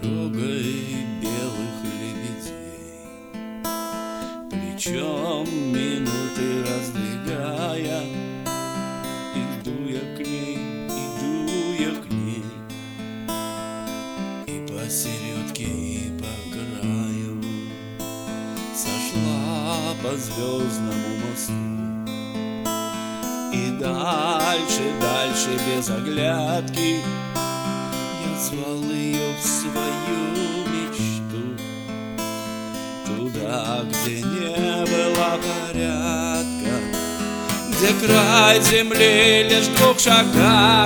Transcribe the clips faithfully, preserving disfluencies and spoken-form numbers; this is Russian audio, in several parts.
дорогой белых лебедей, плечом минуты раздвигая. Иду я к ней, иду я к ней, и посередке, и по краю сошла по звездному мосту. И дальше, дальше без оглядки я звал ее в свою мечту, туда, где не было порядка, где край земли лишь в двух шагах,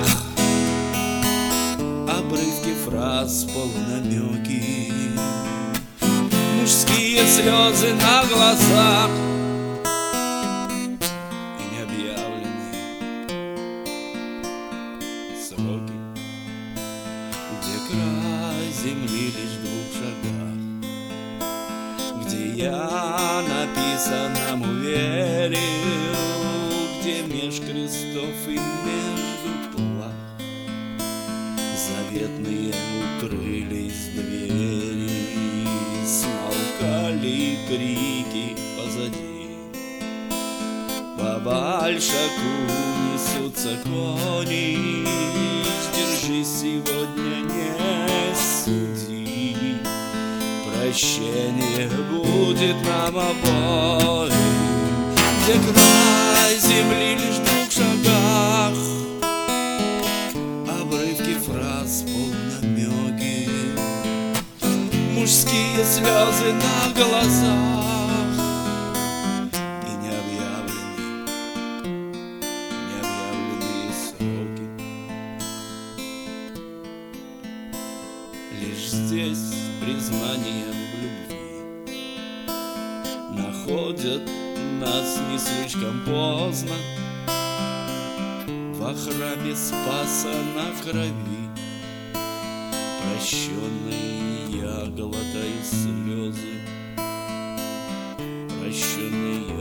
обрывки фраз, полунамеки, мужские слезы на глазах и необъявленные сроки, где край земли лишь в двух шагах, где я написанному верил, где меж крестов и между плах заветные укрылись двери, смолкали крики позади. По Большаку несутся кони, держи сегодня, не суди, прощение будет нам обоим, где край земли лишь в двух шагах, обрывки фраз, полунамеки, мужские слезы на глазах и необъявленные, необъявленные сроки. Лишь здесь признанием в любви находят нас не слишком поздно во храме Спаса на крови. Прощенный я глотаю слезы, прощенный